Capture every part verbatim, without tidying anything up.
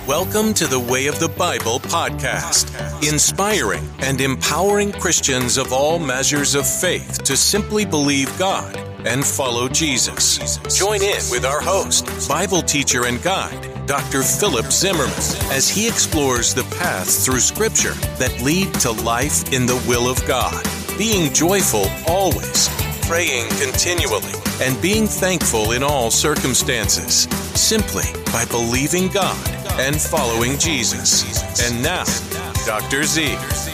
Welcome to the Way of the Bible podcast, inspiring and empowering Christians of all measures of faith to simply believe God and follow Jesus. Join in with our host, Bible teacher and guide, Doctor Philip Zimmerman, as he explores the paths through Scripture that lead to life in the will of God, being joyful always, praying continually, and being thankful in all circumstances, simply by believing God and following Jesus. And now, Doctor Z.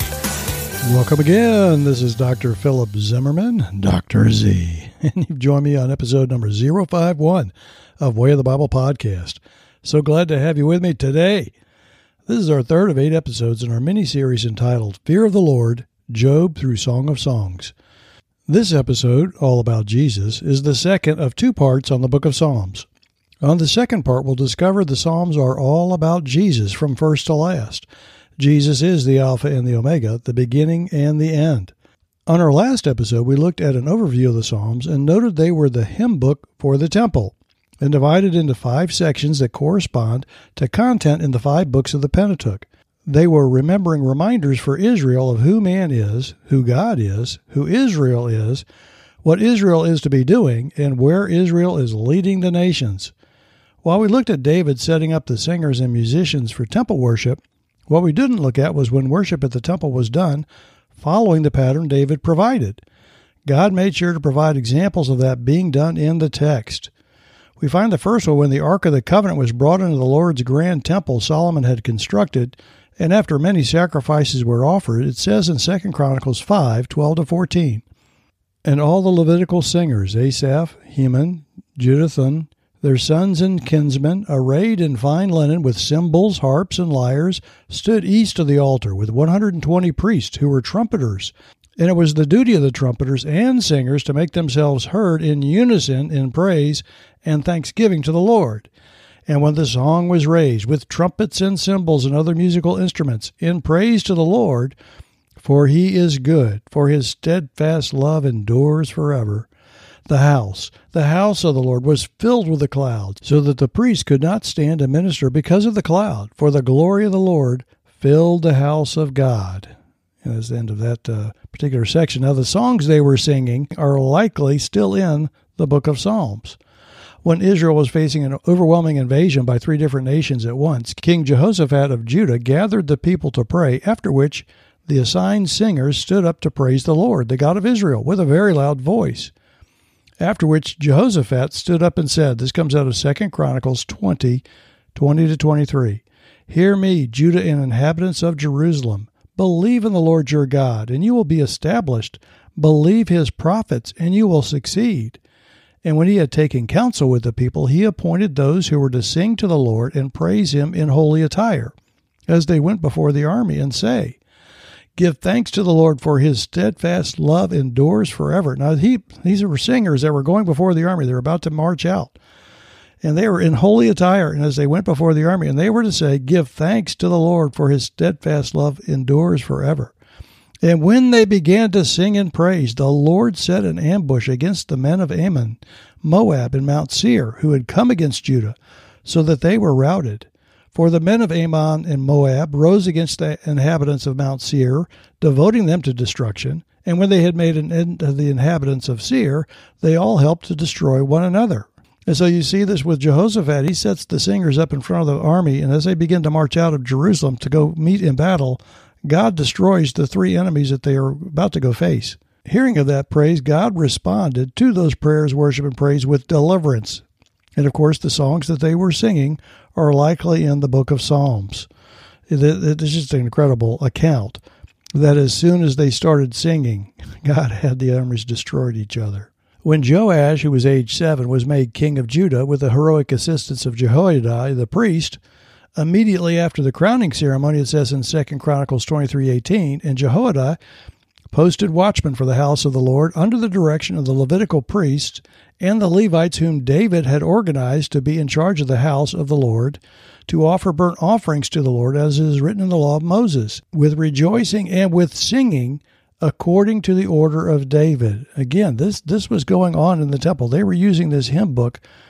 Welcome again. This is Doctor Philip Zimmerman, Doctor Z. And you've joined me on episode number zero five one of Way of the Bible podcast. So glad to have you with me today. This is our third of eight episodes in our mini-series entitled Fear of the Lord, Job Through Song of Songs. This episode, all about Jesus, is the second of two parts on the book of Psalms. On the second part, we'll discover the Psalms are all about Jesus from first to last. Jesus is the Alpha and the Omega, the beginning and the end. On our last episode, we looked at an overview of the Psalms and noted they were the hymn book for the temple, and divided into five sections that correspond to content in the five books of the Pentateuch. They were remembering reminders for Israel of who man is, who God is, who Israel is, what Israel is to be doing, and where Israel is leading the nations. While we looked at David setting up the singers and musicians for temple worship, what we didn't look at was when worship at the temple was done, following the pattern David provided. God made sure to provide examples of that being done in the text. We find the first one when the Ark of the Covenant was brought into the Lord's grand temple Solomon had constructed, and after many sacrifices were offered, it says in Second Chronicles five, twelve to fourteen, "And all the Levitical singers, Asaph, Heman, Jeduthun, their sons and kinsmen, arrayed in fine linen with cymbals, harps, and lyres, stood east of the altar with one hundred twenty priests who were trumpeters. And it was the duty of the trumpeters and singers to make themselves heard in unison in praise and thanksgiving to the Lord. And when the song was raised with trumpets and cymbals and other musical instruments, in praise to the Lord, for he is good, for his steadfast love endures forever, the house, the house of the Lord was filled with the cloud, so that the priests could not stand to minister because of the cloud, for the glory of the Lord filled the house of God." And that's the end of that uh, particular section. Now, the songs they were singing are likely still in the book of Psalms. When Israel was facing an overwhelming invasion by three different nations at once, King Jehoshaphat of Judah gathered the people to pray, after which the assigned singers stood up to praise the Lord, the God of Israel, with a very loud voice. After which Jehoshaphat stood up and said, this comes out of Second Chronicles twenty, twenty to twenty-three, "Hear me, Judah and inhabitants of Jerusalem. Believe in the Lord your God, and you will be established. Believe his prophets, and you will succeed." And when he had taken counsel with the people, he appointed those who were to sing to the Lord and praise him in holy attire, as they went before the army, and say, "Give thanks to the Lord, for his steadfast love endures forever." Now, he, these were singers that were going before the army. They were about to march out. And they were in holy attire, and as they went before the army, and they were to say, "Give thanks to the Lord, for his steadfast love endures forever." And when they began to sing and praise, the Lord set an ambush against the men of Ammon, Moab, and Mount Seir, who had come against Judah, so that they were routed. For the men of Ammon and Moab rose against the inhabitants of Mount Seir, devoting them to destruction. And when they had made an end of the inhabitants of Seir, they all helped to destroy one another. And so you see this with Jehoshaphat. He sets the singers up in front of the army, and as they begin to march out of Jerusalem to go meet in battle, God destroys the three enemies that they are about to go face. Hearing of that praise, God responded to those prayers, worship, and praise with deliverance. And of course, the songs that they were singing are likely in the book of Psalms. It is just an incredible account that as soon as they started singing, God had the enemies destroyed each other. When Joash, who was age seven, was made king of Judah with the heroic assistance of Jehoiada, the priest, immediately after the crowning ceremony, it says in Second Chronicles twenty-three eighteen, "And Jehoiada posted watchmen for the house of the Lord under the direction of the Levitical priests and the Levites whom David had organized to be in charge of the house of the Lord, to offer burnt offerings to the Lord, as is written in the law of Moses, with rejoicing and with singing, according to the order of David." Again, this, this was going on in the temple. They were using this hymn book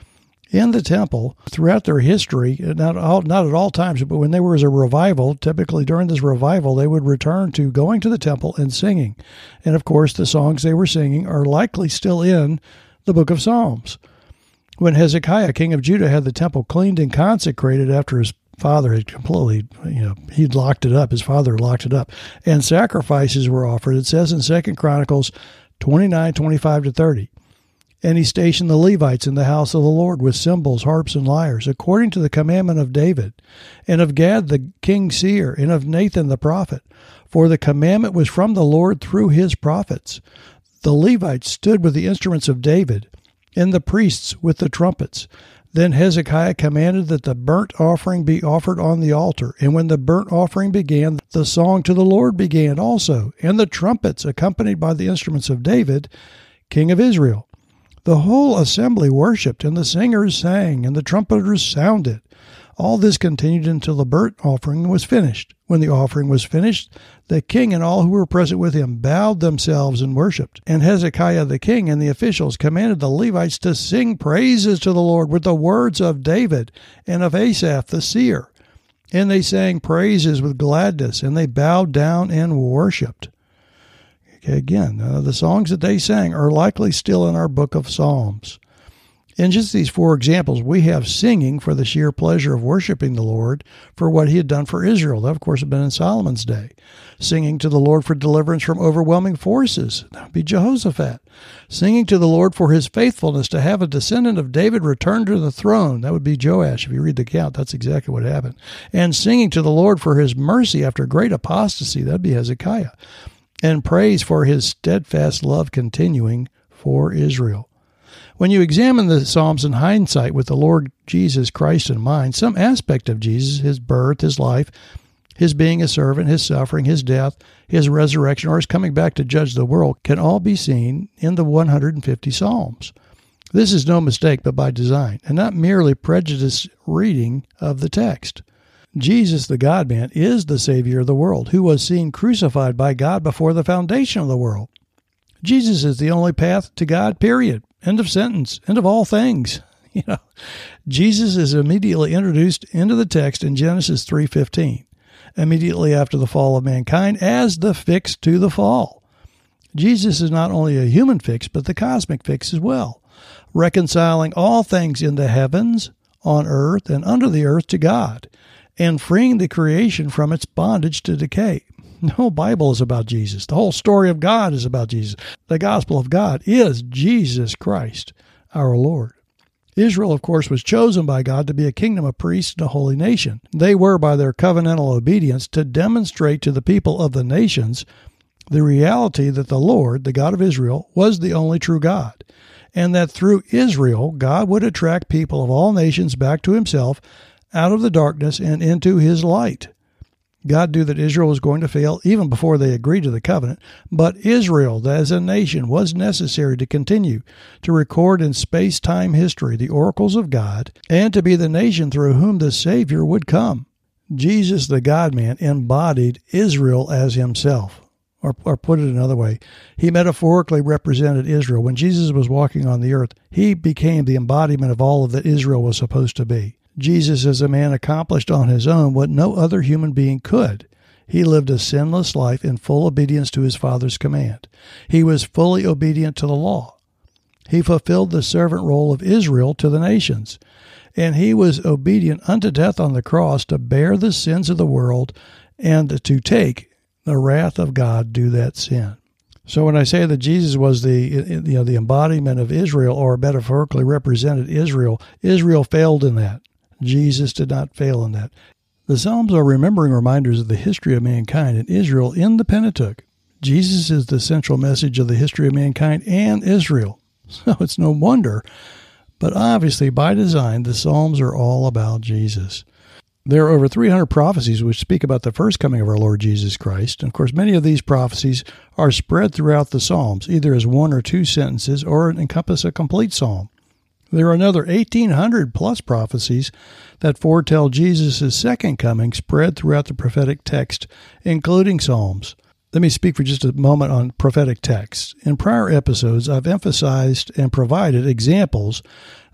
in the temple throughout their history, not all, not at all times, but when there was a revival, typically during this revival, they would return to going to the temple and singing. And of course, the songs they were singing are likely still in the book of Psalms. When Hezekiah, king of Judah, had the temple cleaned and consecrated after his father had completely, you know, he'd locked it up, his father locked it up, and sacrifices were offered, it says in Second Chronicles twenty-nine, twenty-five to thirty. And he stationed the Levites in the house of the Lord with cymbals, harps, and lyres, according to the commandment of David, and of Gad the king's seer, and of Nathan the prophet. For the commandment was from the Lord through his prophets. The Levites stood with the instruments of David, and the priests with the trumpets. Then Hezekiah commanded that the burnt offering be offered on the altar. And when the burnt offering began, the song to the Lord began also, and the trumpets accompanied by the instruments of David, king of Israel. The whole assembly worshipped, and the singers sang, and the trumpeters sounded. All this continued until the burnt offering was finished. When the offering was finished, the king and all who were present with him bowed themselves and worshipped. And Hezekiah the king and the officials commanded the Levites to sing praises to the Lord with the words of David and of Asaph the seer. And they sang praises with gladness, and they bowed down and worshipped. Okay, again, uh, the songs that they sang are likely still in our book of Psalms. In just these four examples, we have singing for the sheer pleasure of worshiping the Lord for what he had done for Israel. That, of course, had been in Solomon's day. Singing to the Lord for deliverance from overwhelming forces. That would be Jehoshaphat. Singing to the Lord for his faithfulness to have a descendant of David return to the throne. That would be Joash. If you read the account, that's exactly what happened. And singing to the Lord for his mercy after great apostasy. That would be Hezekiah. And praise for his steadfast love continuing for Israel. When you examine the Psalms in hindsight with the Lord Jesus Christ in mind, some aspect of Jesus, his birth, his life, his being a servant, his suffering, his death, his resurrection, or his coming back to judge the world, can all be seen in the one hundred fifty Psalms. This is no mistake, but by design, and not merely prejudiced reading of the text. Jesus, the God-man, is the Savior of the world, who was seen crucified by God before the foundation of the world. Jesus is the only path to God, period. End of sentence. End of all things. You know, Jesus is immediately introduced into the text in Genesis three fifteen, immediately after the fall of mankind, as the fix to the fall. Jesus is not only a human fix, but the cosmic fix as well, reconciling all things in the heavens, on earth, and under the earth to God, and freeing the creation from its bondage to decay. The whole Bible is about Jesus. The whole story of God is about Jesus. The gospel of God is Jesus Christ, our Lord. Israel, of course, was chosen by God to be a kingdom of priests and a holy nation. They were, by their covenantal obedience, to demonstrate to the people of the nations the reality that the Lord, the God of Israel, was the only true God, and that through Israel, God would attract people of all nations back to himself out of the darkness and into his light. God knew that Israel was going to fail even before they agreed to the covenant, but Israel as a nation was necessary to continue to record in space-time history the oracles of God and to be the nation through whom the Savior would come. Jesus, the God-man, embodied Israel as himself. Or, or put it another way, he metaphorically represented Israel. When Jesus was walking on the earth, he became the embodiment of all of that Israel was supposed to be. Jesus as a man accomplished on his own what no other human being could. He lived a sinless life in full obedience to his Father's command. He was fully obedient to the law. He fulfilled the servant role of Israel to the nations. And he was obedient unto death on the cross to bear the sins of the world and to take the wrath of God due that sin. So when I say that Jesus was the you know the embodiment of Israel, or metaphorically represented Israel, Israel failed in that. Jesus did not fail in that. The Psalms are remembering reminders of the history of mankind and Israel in the Pentateuch. Jesus is the central message of the history of mankind and Israel. So it's no wonder, but obviously by design, the Psalms are all about Jesus. There are over three hundred prophecies which speak about the first coming of our Lord Jesus Christ. And of course, many of these prophecies are spread throughout the Psalms, either as one or two sentences or encompass a complete psalm. There are another eighteen hundred plus prophecies that foretell Jesus' second coming spread throughout the prophetic text, including Psalms. Let me speak for just a moment on prophetic texts. In prior episodes, I've emphasized and provided examples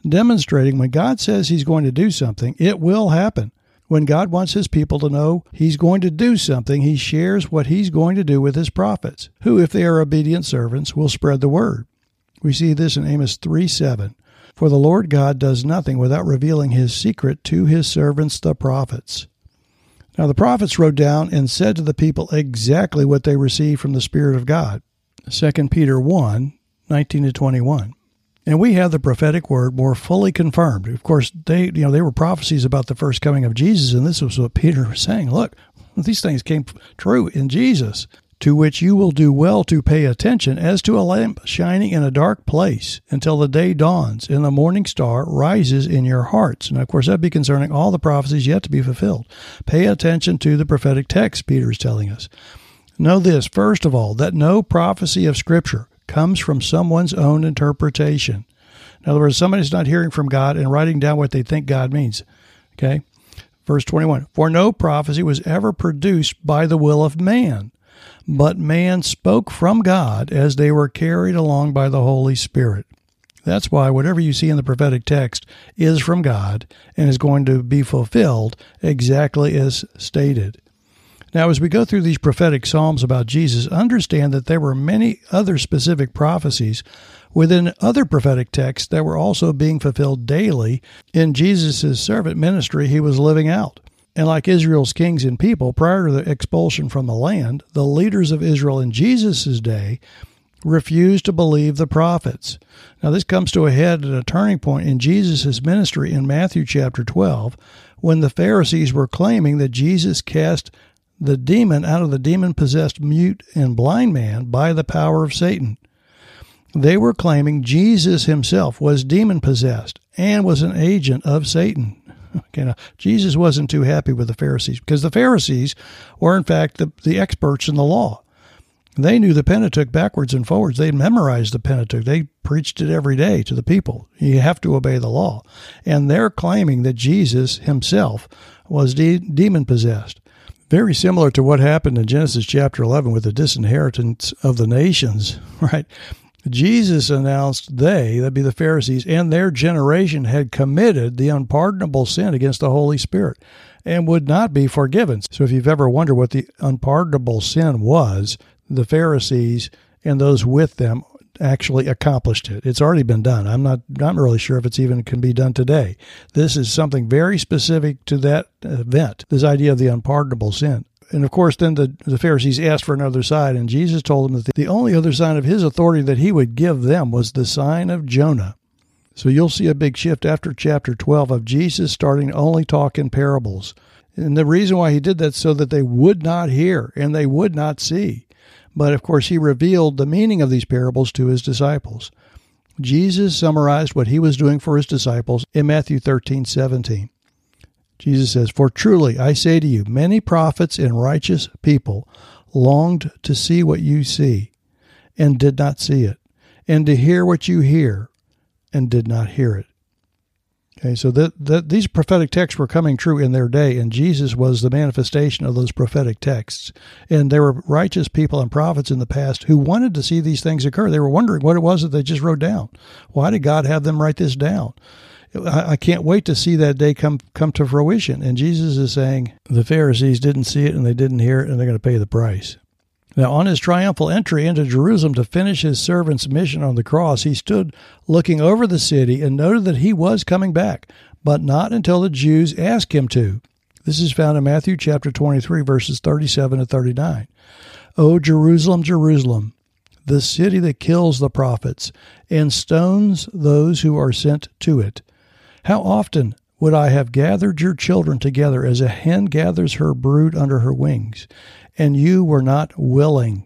demonstrating when God says he's going to do something, it will happen. When God wants his people to know he's going to do something, he shares what he's going to do with his prophets, who, if they are obedient servants, will spread the word. We see this in Amos three seven. For the Lord God does nothing without revealing his secret to his servants, the prophets. Now the prophets wrote down and said to the people exactly what they received from the Spirit of God. Second Peter one nineteen to twenty-one. And we have the prophetic word more fully confirmed. Of course, they, you know, they were prophecies about the first coming of Jesus, and this was what Peter was saying. Look, these things came true in Jesus, to which you will do well to pay attention as to a lamp shining in a dark place until the day dawns and the morning star rises in your hearts. And of course, that'd be concerning all the prophecies yet to be fulfilled. Pay attention to the prophetic text, Peter is telling us. Know this, first of all, that no prophecy of Scripture comes from someone's own interpretation. In other words, somebody's not hearing from God and writing down what they think God means. Okay? Verse twenty-one, for no prophecy was ever produced by the will of man, but man spoke from God as they were carried along by the Holy Spirit. That's why whatever you see in the prophetic text is from God and is going to be fulfilled exactly as stated. Now, as we go through these prophetic psalms about Jesus, understand that there were many other specific prophecies within other prophetic texts that were also being fulfilled daily in Jesus' servant ministry he was living out. And like Israel's kings and people, prior to the expulsion from the land, the leaders of Israel in Jesus' day refused to believe the prophets. Now, this comes to a head at a turning point in Jesus' ministry in Matthew chapter twelve, when the Pharisees were claiming that Jesus cast the demon out of the demon-possessed mute and blind man by the power of Satan. They were claiming Jesus himself was demon-possessed and was an agent of Satan. Okay, now, Jesus wasn't too happy with the Pharisees because the Pharisees were, in fact, the, the experts in the law. They knew the Pentateuch backwards and forwards. They memorized the Pentateuch. They preached it every day to the people. You have to obey the law. And they're claiming that Jesus himself was de- demon-possessed. Very similar to what happened in Genesis chapter eleven with the disinheritance of the nations, right? Jesus announced they, that'd be the Pharisees, and their generation had committed the unpardonable sin against the Holy Spirit and would not be forgiven. So if you've ever wondered what the unpardonable sin was, the Pharisees and those with them actually accomplished it. It's already been done. I'm not not really sure if it's even can be done today. This is something very specific to that event, this idea of the unpardonable sin. And of course, then the, the Pharisees asked for another sign, and Jesus told them that the only other sign of his authority that he would give them was the sign of Jonah. So you'll see a big shift after chapter twelve of Jesus starting to only talk in parables. And the reason why he did that is so that they would not hear and they would not see. But of course, he revealed the meaning of these parables to his disciples. Jesus summarized what he was doing for his disciples in Matthew thirteen seventeen. Jesus says, for truly I say to you, many prophets and righteous people longed to see what you see and did not see it, and to hear what you hear and did not hear it. Okay, so that, that these prophetic texts were coming true in their day, and Jesus was the manifestation of those prophetic texts. And there were righteous people and prophets in the past who wanted to see these things occur. They were wondering what it was that they just wrote down. Why did God have them write this down? I, I can't wait to see that day come, come to fruition. And Jesus is saying the Pharisees didn't see it and they didn't hear it, and they're going to pay the price. Now, on his triumphal entry into Jerusalem to finish his servant's mission on the cross, he stood looking over the city and noted that he was coming back, but not until the Jews asked him to. This is found in Matthew chapter twenty-three, verses thirty-seven to thirty-nine. O Jerusalem, Jerusalem, the city that kills the prophets and stones those who are sent to it. How often would I have gathered your children together as a hen gathers her brood under her wings, and you were not willing.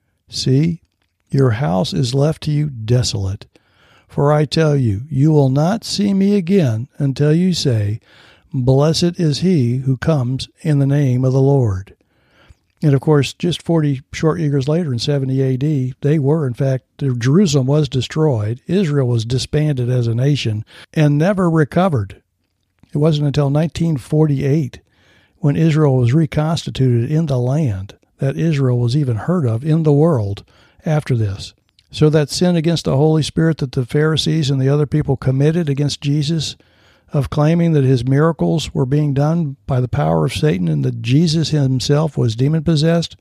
See, your house is left to you desolate. For I tell you, you will not see me again until you say, blessed is he who comes in the name of the Lord. And of course, just forty short years later in seventy A D, they were, in fact, Jerusalem was destroyed. Israel was disbanded as a nation and never recovered. It wasn't until nineteen forty-eight, when Israel was reconstituted in the land, that Israel was even heard of in the world after this. So that sin against the Holy Spirit that the Pharisees and the other people committed against Jesus, of claiming that his miracles were being done by the power of Satan and that Jesus himself was demon-possessed,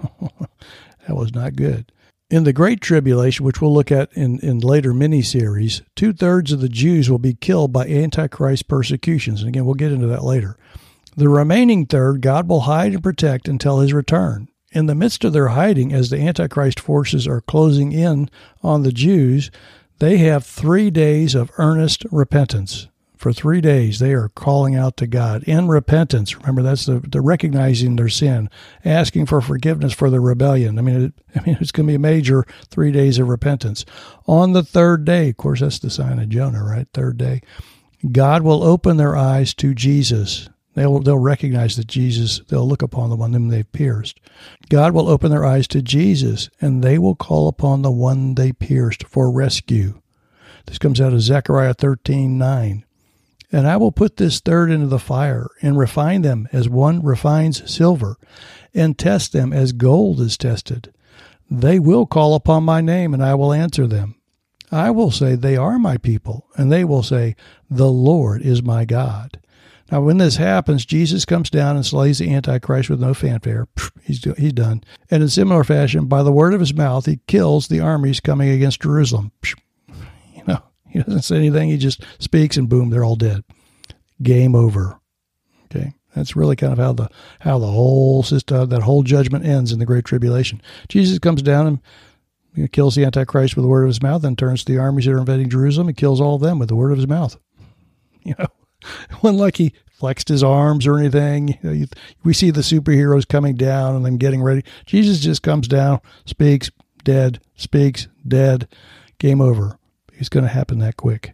that was not good. In the Great Tribulation, which we'll look at in, in later mini-series, two-thirds of the Jews will be killed by Antichrist persecutions. And again, we'll get into that later. The remaining third, God will hide and protect until his return. In the midst of their hiding, as the Antichrist forces are closing in on the Jews, they have three days of earnest repentance. For three days, they are calling out to God in repentance. Remember, that's the, the recognizing their sin, asking for forgiveness for the rebellion. I mean, it, I mean, it's going to be a major three days of repentance. On the third day, of course, that's the sign of Jonah, right? Third day, God will open their eyes to Jesus. They'll, they'll recognize that Jesus, they'll look upon the one whom they've pierced. God will open their eyes to Jesus, and they will call upon the one they pierced for rescue. This comes out of Zechariah thirteen nine. And I will put this third into the fire, and refine them as one refines silver, and test them as gold is tested. They will call upon my name, and I will answer them. I will say, they are my people, and they will say, the Lord is my God. Now, when this happens, Jesus comes down and slays the Antichrist with no fanfare. He's, he's done. And in similar fashion, by the word of his mouth, he kills the armies coming against Jerusalem. You know, he doesn't say anything. He just speaks, and boom, they're all dead. Game over. Okay, that's really kind of how the how the whole system, that whole judgment ends in the Great Tribulation. Jesus comes down and you know, kills the Antichrist with the word of his mouth, and turns to the armies that are invading Jerusalem and kills all of them with the word of his mouth. You know, it wasn't like he flexed his arms or anything. You know, you, we see the superheroes coming down and then getting ready. Jesus just comes down, speaks, dead, speaks, dead, game over. It's going to happen that quick.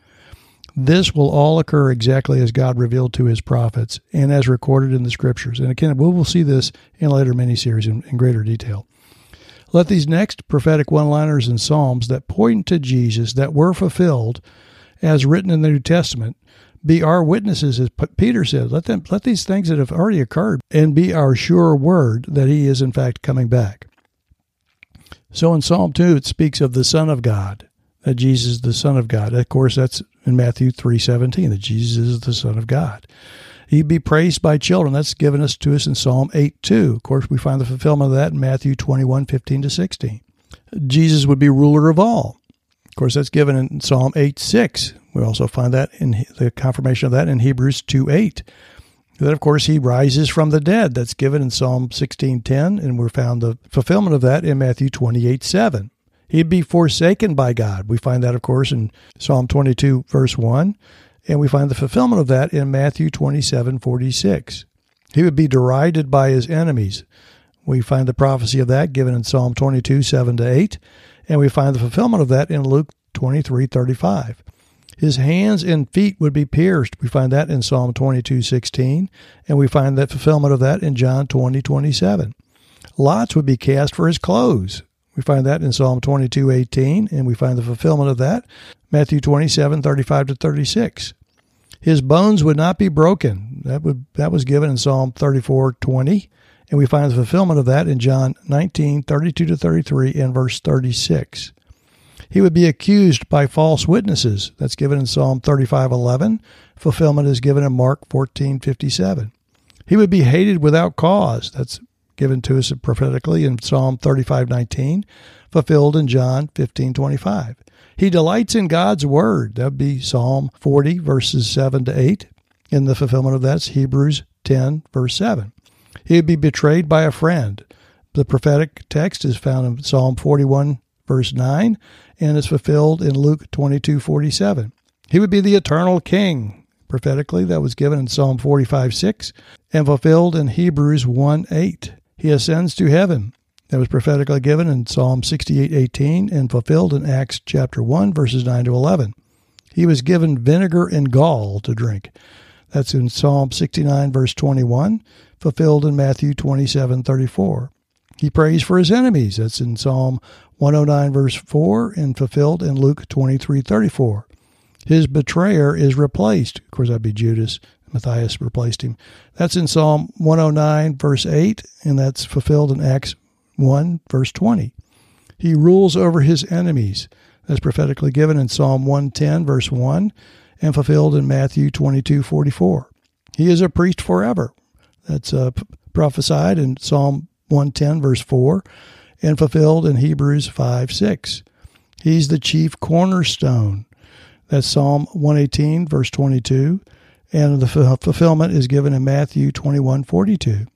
This will all occur exactly as God revealed to his prophets and as recorded in the scriptures. And again, we will see this in later miniseries in, in greater detail. Let these next prophetic one-liners and psalms that point to Jesus, that were fulfilled as written in the New Testament, be our witnesses, as Peter said. Let them, let these things that have already occurred and be our sure word that he is in fact coming back. So in Psalm two, it speaks of the Son of God, that Jesus is the Son of God. Of course, that's in Matthew three seventeen, that Jesus is the Son of God. He'd be praised by children. That's given us to us in Psalm eight two. Of course, we find the fulfillment of that in Matthew twenty-one fifteen to sixteen. Jesus would be ruler of all. Of course, that's given in Psalm eight six. We also find that in the confirmation of that in Hebrews two eight. Then, of course, he rises from the dead. That's given in Psalm sixteen ten, and we found the fulfillment of that in Matthew twenty-eight seven. He'd be forsaken by God. We find that, of course, in Psalm twenty-two, verse one, and we find the fulfillment of that in Matthew twenty-seven forty-six. He would be derided by his enemies. We find the prophecy of that given in Psalm twenty-two, seven to eight, and we find the fulfillment of that in Luke twenty-three thirty-five. His hands and feet would be pierced. We find that in Psalm twenty-two sixteen, and we find that fulfillment of that in John twenty twenty-seven. Lots would be cast for his clothes. We find that in Psalm twenty-two eighteen, and we find the fulfillment of that, Matthew twenty-seven thirty-five to thirty-six. His bones would not be broken. That would that was given in Psalm thirty-four twenty, and we find the fulfillment of that in John nineteen thirty-two to thirty-three and verse thirty-six. He would be accused by false witnesses. That's given in Psalm thirty-five eleven. Fulfillment is given in Mark fourteen fifty-seven. He would be hated without cause. That's given to us prophetically in Psalm thirty-five nineteen, fulfilled in John fifteen twenty-five. He delights in God's word. That would be Psalm forty, verses seven to eight. And the fulfillment of that's Hebrews ten, verse seven. He would be betrayed by a friend. The prophetic text is found in Psalm forty-one, verse nine, and is fulfilled in Luke twenty-two forty-seven. He would be the eternal king. Prophetically, that was given in Psalm forty-five six, and fulfilled in Hebrews one eight. He ascends to heaven. That was prophetically given in Psalm sixty-eight eighteen and fulfilled in Acts chapter one, verses nine to eleven. He was given vinegar and gall to drink. That's in Psalm sixty-nine, verse twenty-one, fulfilled in Matthew twenty-seven thirty-four. He prays for his enemies. That's in Psalm one oh nine, verse four, and fulfilled in Luke twenty-three thirty-four. His betrayer is replaced. Of course, that'd be Judas. Matthias replaced him. That's in Psalm one oh nine, verse eight, and that's fulfilled in Acts one, verse twenty. He rules over his enemies. That's prophetically given in Psalm one ten, verse one, and fulfilled in Matthew twenty-two forty-four. He is a priest forever. That's uh, p- prophesied in Psalm one ten, verse four, and fulfilled in Hebrews five six. He's the chief cornerstone. That's Psalm one eighteen, verse twenty-two, and the f- fulfillment is given in Matthew twenty-one forty-two.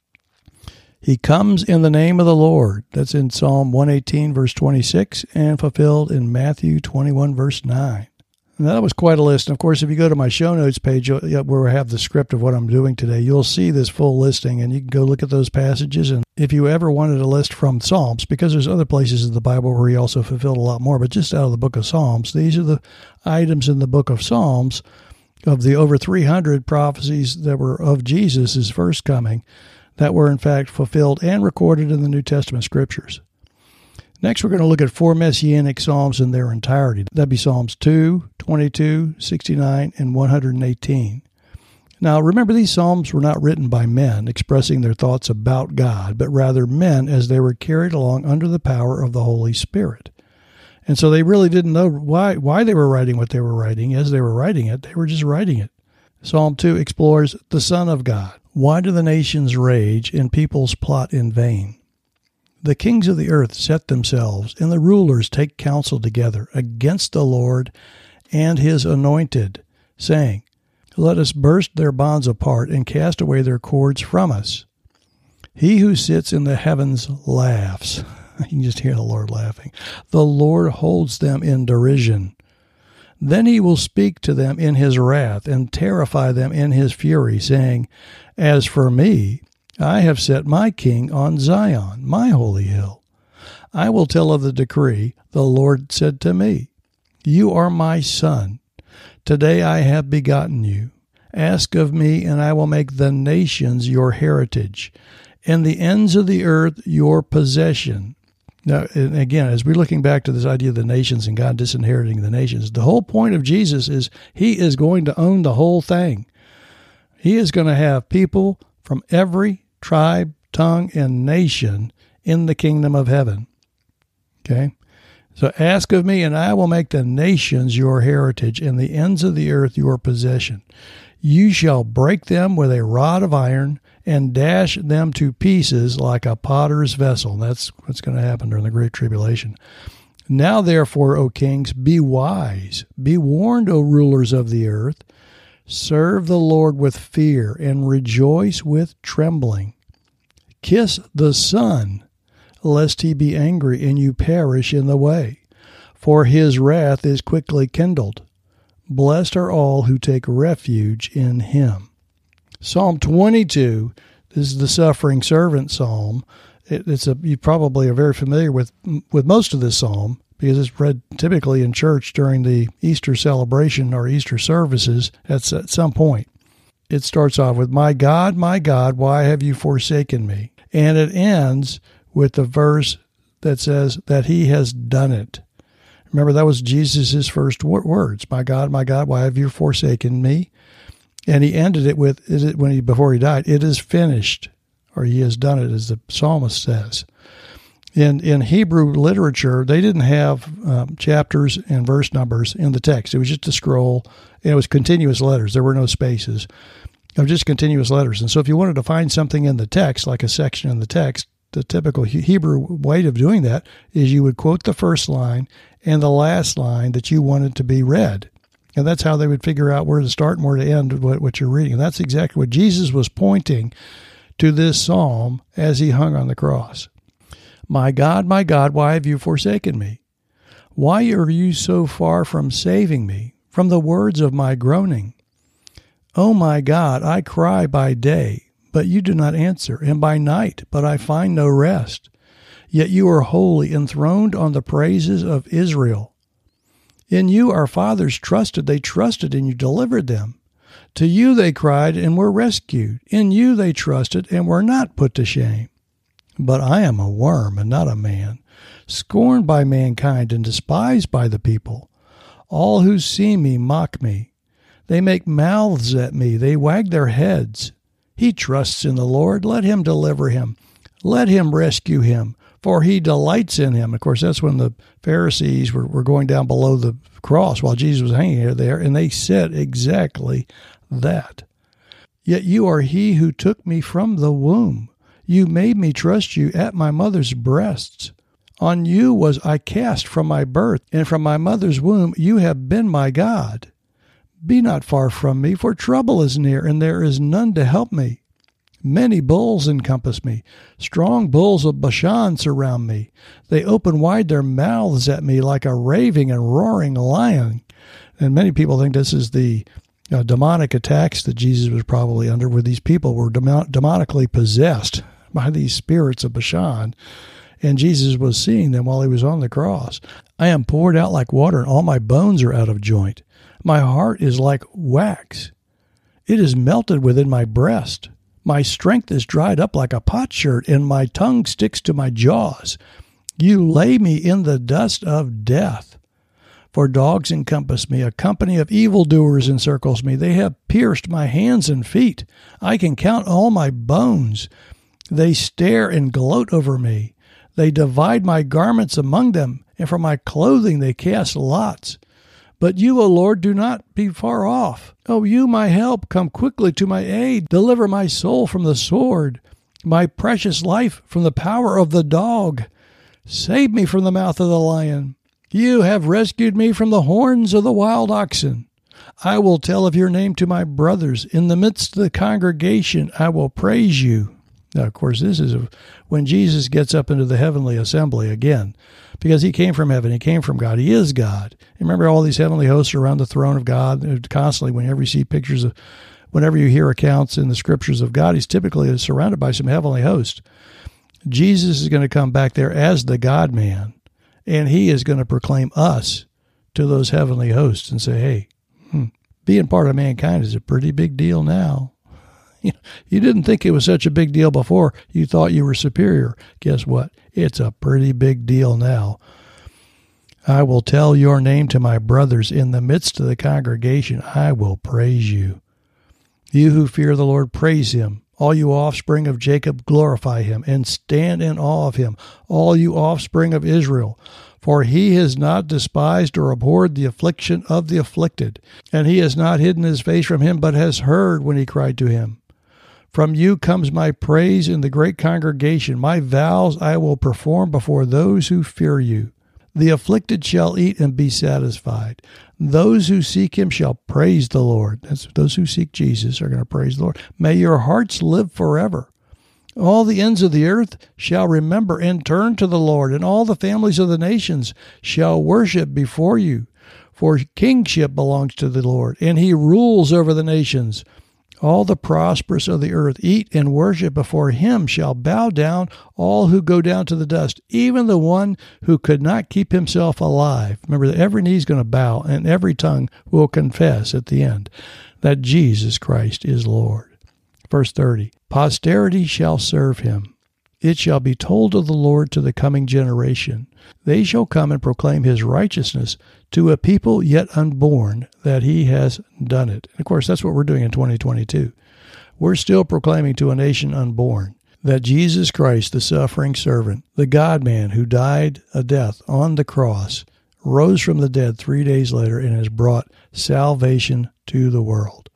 He comes in the name of the Lord. That's in Psalm one eighteen, verse twenty-six, and fulfilled in Matthew twenty-one, verse nine. And that was quite a list. And of course, if you go to my show notes page where I have the script of what I'm doing today, you'll see this full listing, and you can go look at those passages. And if you ever wanted a list from Psalms, because there's other places in the Bible where he also fulfilled a lot more, but just out of the book of Psalms, these are the items in the book of Psalms of the over three hundred prophecies that were of Jesus' first coming that were in fact fulfilled and recorded in the New Testament scriptures. Next, we're going to look at four Messianic Psalms in their entirety. That'd be Psalms two, twenty-two, sixty-nine, and one hundred eighteen. Now, remember, these Psalms were not written by men expressing their thoughts about God, but rather men as they were carried along under the power of the Holy Spirit. And so they really didn't know why, why they were writing what they were writing. As they were writing it, they were just writing it. Psalm two explores the Son of God. Why do the nations rage and peoples plot in vain? The kings of the earth set themselves, and the rulers take counsel together against the Lord and his anointed, saying, Let us burst their bonds apart and cast away their cords from us. He who sits in the heavens laughs. You can just hear the Lord laughing. The Lord holds them in derision. Then he will speak to them in his wrath and terrify them in his fury, saying, As for me, I have set my king on Zion, my holy hill. I will tell of the decree. The Lord said to me, You are my son. Today I have begotten you. Ask of me, and I will make the nations your heritage, and the ends of the earth your possession. Now, and again, as we're looking back to this idea of the nations and God disinheriting the nations, the whole point of Jesus is he is going to own the whole thing. He is going to have people from every tribe, tongue, and nation in the kingdom of heaven. Okay? So ask of me, and I will make the nations your heritage, and the ends of the earth your possession. You shall break them with a rod of iron, and dash them to pieces like a potter's vessel. That's what's going to happen during the Great Tribulation. Now, therefore, O kings, be wise. Be warned, O rulers of the earth. Serve the Lord with fear, and rejoice with trembling. Kiss the Son, lest he be angry and you perish in the way, for his wrath is quickly kindled. Blessed are all who take refuge in him. Psalm twenty-two, this is the suffering servant psalm. It, it's a you probably are very familiar with with most of this psalm because it's read typically in church during the Easter celebration or Easter services at, at some point. It starts off with, My God, my God, why have you forsaken me? And it ends with the verse that says that he has done it. Remember, that was Jesus' first words. My God, my God, why have you forsaken me? And he ended it with, is it when he before he died, it is finished, or he has done it, as the psalmist says. In in Hebrew literature, they didn't have um, chapters and verse numbers in the text. It was just a scroll, and it was continuous letters. There were no spaces. It was just continuous letters. And so if you wanted to find something in the text, like a section in the text, the typical Hebrew way of doing that is you would quote the first line and the last line that you wanted to be read. And that's how they would figure out where to start and where to end what, what you're reading. And that's exactly what Jesus was pointing to this psalm as he hung on the cross. My God, my God, why have you forsaken me? Why are you so far from saving me, from the words of my groaning? Oh my God, I cry by day, but you do not answer, and by night, but I find no rest. Yet you are holy, enthroned on the praises of Israel. In you our fathers trusted, they trusted, and you delivered them. To you they cried, and were rescued. In you they trusted, and were not put to shame. But I am a worm, and not a man, scorned by mankind, and despised by the people. All who see me mock me. They make mouths at me, they wag their heads. He trusts in the Lord, let him deliver him. Let him rescue him, for he delights in him. Of course, that's when the Pharisees were, were going down below the cross while Jesus was hanging there, and they said exactly that. Yet you are he who took me from the womb. You made me trust you at my mother's breasts. On you was I cast from my birth, and from my mother's womb you have been my God. Be not far from me, for trouble is near, and there is none to help me. Many bulls encompass me. Strong bulls of Bashan surround me. They open wide their mouths at me like a raving and roaring lion. And many people think this is the uh, demonic attacks that Jesus was probably under, where these people were demon- demonically possessed by these spirits of Bashan. And Jesus was seeing them while he was on the cross. I am poured out like water, and all my bones are out of joint. My heart is like wax. It is melted within my breast. My strength is dried up like a potsherd, and my tongue sticks to my jaws. You lay me in the dust of death. For dogs encompass me, a company of evildoers encircles me. They have pierced my hands and feet. I can count all my bones. They stare and gloat over me. They divide my garments among them, and for my clothing they cast lots. But you, O Lord, do not be far off. O you, my help, come quickly to my aid. Deliver my soul from the sword, my precious life from the power of the dog. Save me from the mouth of the lion. You have rescued me from the horns of the wild oxen. I will tell of your name to my brothers. In the midst of the congregation, I will praise you. Now, of course, this is when Jesus gets up into the heavenly assembly again, because he came from heaven. He came from God. He is God. Remember all these heavenly hosts around the throne of God constantly. Whenever you see pictures of, whenever you hear accounts in the scriptures of God, he's typically surrounded by some heavenly hosts. Jesus is going to come back there as the God-man, and he is going to proclaim us to those heavenly hosts and say, hey, hmm, being part of mankind is a pretty big deal now. You didn't think it was such a big deal before. You thought you were superior. Guess what? It's a pretty big deal now. I will tell your name to my brothers. In the midst of the congregation, I will praise you. You who fear the Lord, praise him. All you offspring of Jacob, glorify him, and stand in awe of him, all you offspring of Israel. For he has not despised or abhorred the affliction of the afflicted, and he has not hidden his face from him, but has heard when he cried to him. From you comes my praise in the great congregation. My vows I will perform before those who fear you. The afflicted shall eat and be satisfied. Those who seek him shall praise the Lord. That's, those who seek Jesus are going to praise the Lord. May your hearts live forever. All the ends of the earth shall remember and turn to the Lord, and all the families of the nations shall worship before you. For kingship belongs to the Lord, and he rules over the nations. All the prosperous of the earth eat and worship before him shall bow down, all who go down to the dust, even the one who could not keep himself alive. Remember that every knee is going to bow, and every tongue will confess at the end that Jesus Christ is Lord. Verse thirty, posterity shall serve him. It shall be told of the Lord to the coming generation. They shall come and proclaim his righteousness to a people yet unborn, that he has done it. And of course, that's what we're doing in twenty twenty-two. We're still proclaiming to a nation unborn that Jesus Christ, the suffering servant, the God-man who died a death on the cross, rose from the dead three days later and has brought salvation to the world.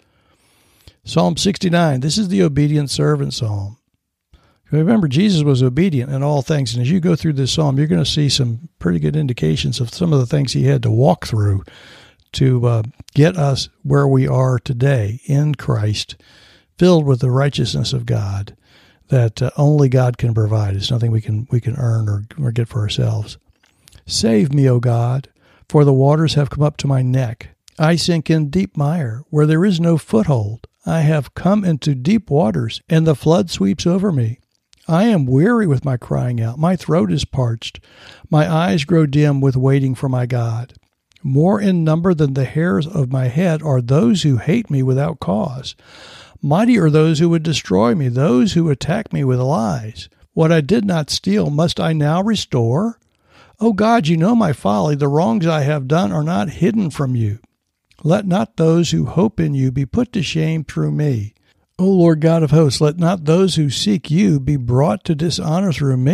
Psalm sixty-nine, this is the obedient servant psalm. Remember, Jesus was obedient in all things, and as you go through this psalm, you're going to see some pretty good indications of some of the things he had to walk through to uh, get us where we are today in Christ, filled with the righteousness of God that uh, only God can provide. It's nothing we can we can earn or, or get for ourselves. Save me, O God, for the waters have come up to my neck. I sink in deep mire, where there is no foothold. I have come into deep waters, and the flood sweeps over me. I am weary with my crying out. My throat is parched. My eyes grow dim with waiting for my God. More in number than the hairs of my head are those who hate me without cause. Mighty are those who would destroy me, those who attack me with lies. What I did not steal, must I now restore? O God, you know my folly. The wrongs I have done are not hidden from you. Let not those who hope in you be put to shame through me. O Lord God of hosts, let not those who seek you be brought to dishonor through me.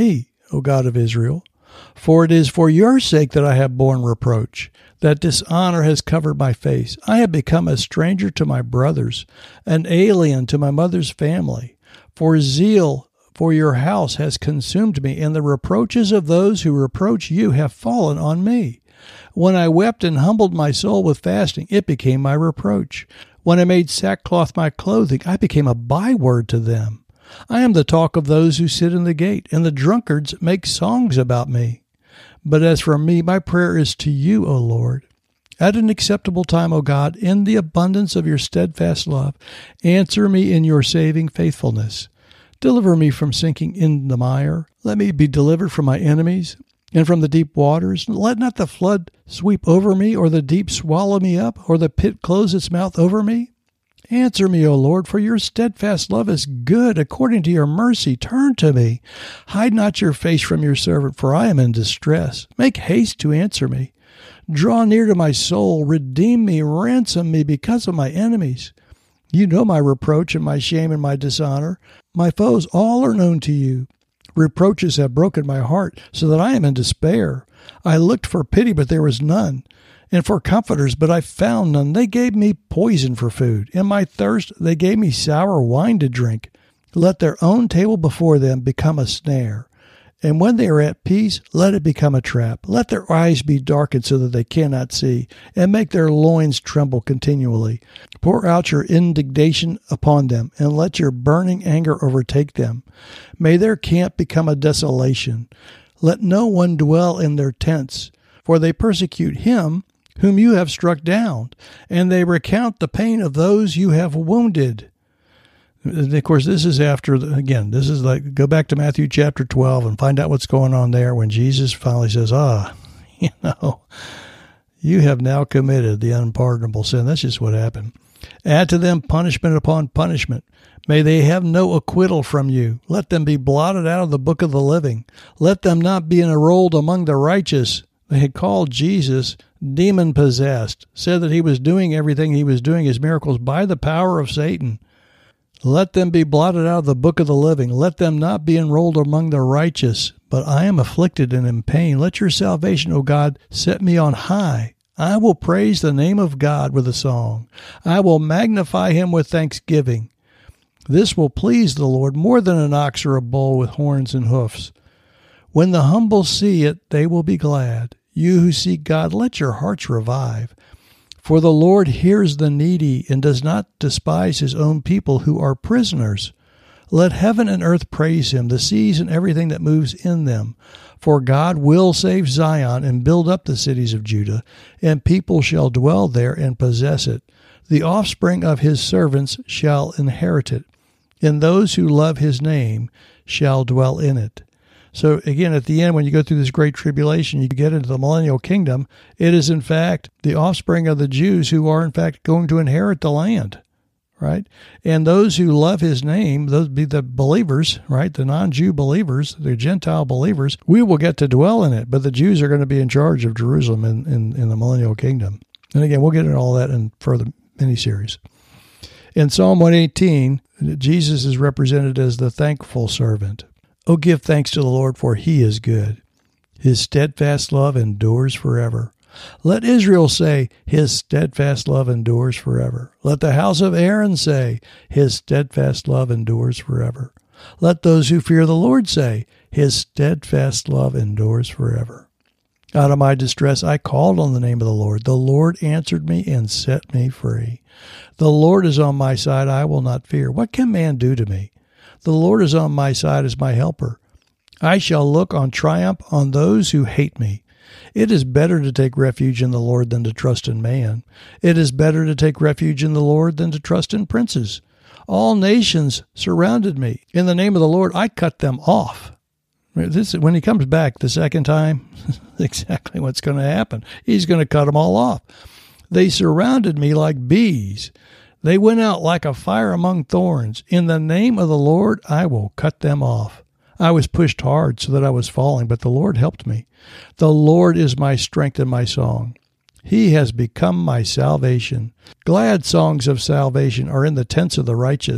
O God of Israel. For it is for your sake that I have borne reproach, that dishonor has covered my face. I have become a stranger to my brothers, an alien to my mother's family. For zeal for your house has consumed me, and the reproaches of those who reproach you have fallen on me. When I wept and humbled my soul with fasting, it became my reproach. When I made sackcloth my clothing, I became a byword to them. I am the talk of those who sit in the gate, and the drunkards make songs about me. But as for me, my prayer is to you, O Lord. At an acceptable time, O God, in the abundance of your steadfast love, answer me in your saving faithfulness. Deliver me from sinking in the mire. Let me be delivered from my enemies and from the deep waters. Let not the flood sweep over me, or the deep swallow me up, or the pit close its mouth over me. Answer me, O Lord, for your steadfast love is good. According to your mercy, turn to me. Hide not your face from your servant, for I am in distress. Make haste to answer me. Draw near to my soul. Redeem me. Ransom me because of my enemies. You know my reproach and my shame and my dishonor. My foes all are known to you. Reproaches have broken my heart, so that I am in despair. I looked for pity, but there was none, and for comforters, but I found none. They gave me poison for food. In my thirst they gave me sour wine to drink. Let their own table before them become a snare. And when they are at peace, let it become a trap. Let their eyes be darkened so that they cannot see, and make their loins tremble continually. Pour out your indignation upon them, and let your burning anger overtake them. May their camp become a desolation. Let no one dwell in their tents, for they persecute him whom you have struck down, and they recount the pain of those you have wounded. Of course, this is after, again, this is like, go back to Matthew chapter twelve and find out what's going on there when Jesus finally says, ah, you know, you have now committed the unpardonable sin. That's just what happened. Add to them punishment upon punishment. May they have no acquittal from you. Let them be blotted out of the book of the living. Let them not be enrolled among the righteous. They had called Jesus demon-possessed, said that he was doing everything he was doing, his miracles, by the power of Satan. Let them be blotted out of the book of the living. Let them not be enrolled among the righteous. But I am afflicted and in pain. Let your salvation, O God, set me on high. I will praise the name of God with a song. I will magnify him with thanksgiving. This will please the Lord more than an ox or a bull with horns and hoofs. When the humble see it, they will be glad. You who seek God, let your hearts revive. For the Lord hears the needy and does not despise his own people who are prisoners. Let heaven and earth praise him, the seas and everything that moves in them. For God will save Zion and build up the cities of Judah, and people shall dwell there and possess it. The offspring of his servants shall inherit it, and those who love his name shall dwell in it. So again, at the end, when you go through this great tribulation, you get into the millennial kingdom. It is, in fact, the offspring of the Jews who are, in fact, going to inherit the land, right? And those who love his name, those be the believers, right? The non-Jew believers, the Gentile believers, we will get to dwell in it. But the Jews are going to be in charge of Jerusalem in, in, in the millennial kingdom. And again, we'll get into all that in further mini-series. In Psalm one eighteen, Jesus is represented as the thankful servant. Oh, give thanks to the Lord, for he is good. His steadfast love endures forever. Let Israel say, his steadfast love endures forever. Let the house of Aaron say, his steadfast love endures forever. Let those who fear the Lord say, his steadfast love endures forever. Out of my distress I called on the name of the Lord. The Lord answered me and set me free. The Lord is on my side, I will not fear. What can man do to me? The Lord is on my side as my helper. I shall look on triumph on those who hate me. It is better to take refuge in the Lord than to trust in man. It is better to take refuge in the Lord than to trust in princes. All nations surrounded me. In the name of the Lord, I cut them off. This, when he comes back the second time, exactly what's going to happen. He's going to cut them all off. They surrounded me like bees. They went out like a fire among thorns. In the name of the Lord, I will cut them off. I was pushed hard so that I was falling, but the Lord helped me. The Lord is my strength and my song. He has become my salvation. Glad songs of salvation are in the tents of the righteous.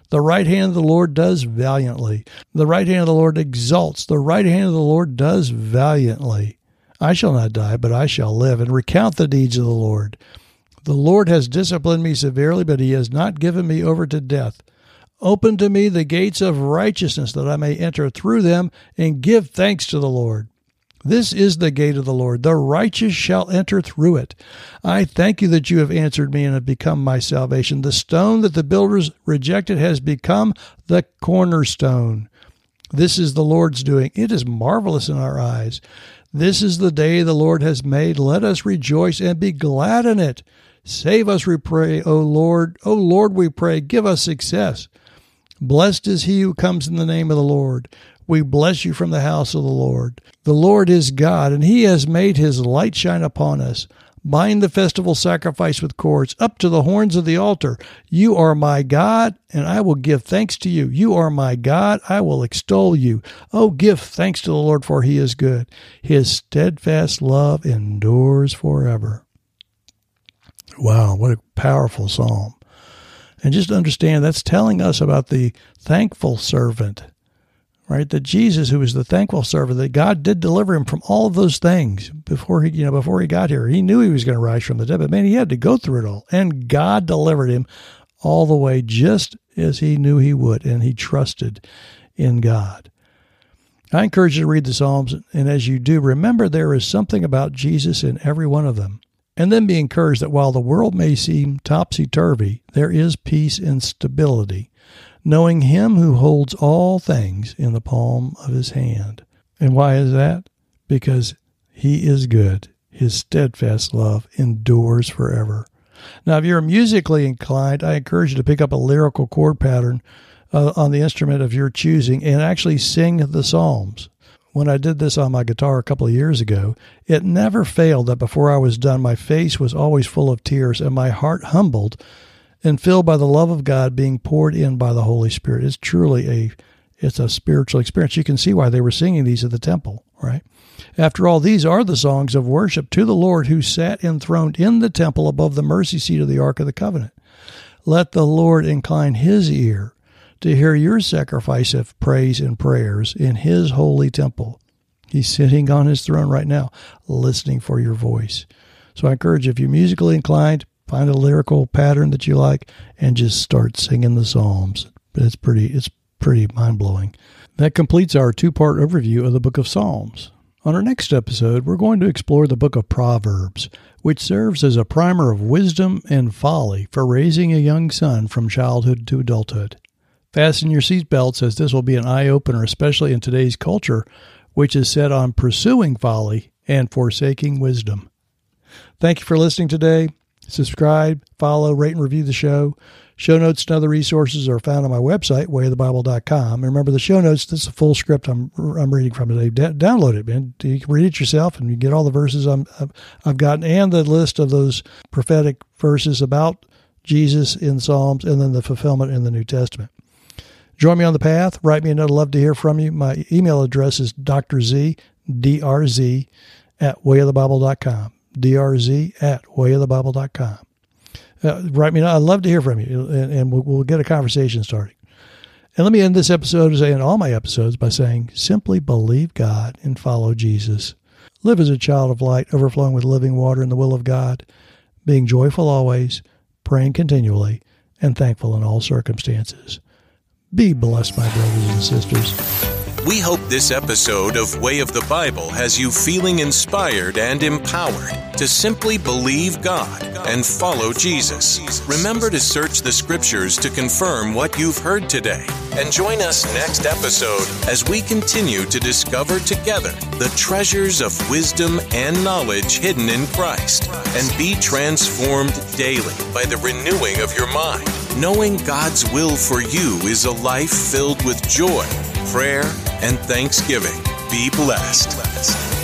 The right hand of the Lord does valiantly. The right hand of the Lord exalts. The right hand of the Lord does valiantly. I shall not die, but I shall live and recount the deeds of the Lord. The Lord has disciplined me severely, but he has not given me over to death. Open to me the gates of righteousness, that I may enter through them and give thanks to the Lord. This is the gate of the Lord. The righteous shall enter through it. I thank you that you have answered me and have become my salvation. The stone that the builders rejected has become the cornerstone. This is the Lord's doing. It is marvelous in our eyes. This is the day the Lord has made. Let us rejoice and be glad in it. Save us, we pray, O Lord. O Lord, we pray, give us success. Blessed is he who comes in the name of the Lord. We bless you from the house of the Lord. The Lord is God, and he has made his light shine upon us. Bind the festival sacrifice with cords up to the horns of the altar. You are my God, and I will give thanks to you. You are my God, I will extol you. Oh, give thanks to the Lord, for he is good. His steadfast love endures forever. Wow, what a powerful psalm. And just understand, that's telling us about the thankful servant, right? That Jesus, who was the thankful servant, that God did deliver him from all of those things before he, you know, before he got here. He knew he was going to rise from the dead, but man, he had to go through it all. And God delivered him all the way, just as he knew he would, and he trusted in God. I encourage you to read the Psalms, and as you do, remember there is something about Jesus in every one of them. And then be encouraged that while the world may seem topsy-turvy, there is peace and stability, knowing him who holds all things in the palm of his hand. And why is that? Because he is good. His steadfast love endures forever. Now, if you're musically inclined, I encourage you to pick up a lyrical chord pattern uh, on the instrument of your choosing and actually sing the Psalms. When I did this on my guitar a couple of years ago, it never failed that before I was done, my face was always full of tears and my heart humbled and filled by the love of God being poured in by the Holy Spirit. It's truly a, it's a spiritual experience. You can see why they were singing these at the temple, right? After all, these are the songs of worship to the Lord who sat enthroned in the temple above the mercy seat of the Ark of the Covenant. Let the Lord incline his ear to hear your sacrifice of praise and prayers in his holy temple. He's sitting on his throne right now, listening for your voice. So I encourage you, if you're musically inclined, find a lyrical pattern that you like and just start singing the Psalms. It's pretty, it's pretty mind-blowing. That completes our two-part overview of the book of Psalms. On our next episode, we're going to explore the book of Proverbs, which serves as a primer of wisdom and folly for raising a young son from childhood to adulthood. Fasten your seatbelts, as this will be an eye-opener, especially in today's culture, which is set on pursuing folly and forsaking wisdom. Thank you for listening today. Subscribe, follow, rate, and review the show. Show notes and other resources are found on my website, way of the bible dot com. Remember, the show notes, this is a full script I'm I'm reading from today. D- download it, man. You can read it yourself, and you get all the verses I'm, I've, I've gotten, and the list of those prophetic verses about Jesus in Psalms, and then the fulfillment in the New Testament. Join me on the path. Write me a note. I'd love to hear from you. My email address is drz, D R Z, at way of the bible dot com. D R Z at way of the bible dot com. Uh, write me a note. I'd love to hear from you, and, and we'll, we'll get a conversation started. And let me end this episode, and all my episodes, by saying, simply believe God and follow Jesus. Live as a child of light, overflowing with living water in the will of God, being joyful always, praying continually, and thankful in all circumstances. Be blessed, my brothers and sisters. We hope this episode of Way of the Bible has you feeling inspired and empowered to simply believe God and follow Jesus. Remember to search the Scriptures to confirm what you've heard today. And join us next episode as we continue to discover together the treasures of wisdom and knowledge hidden in Christ, and be transformed daily by the renewing of your mind, knowing God's will for you is a life filled with joy, prayer, and thanksgiving. Be blessed.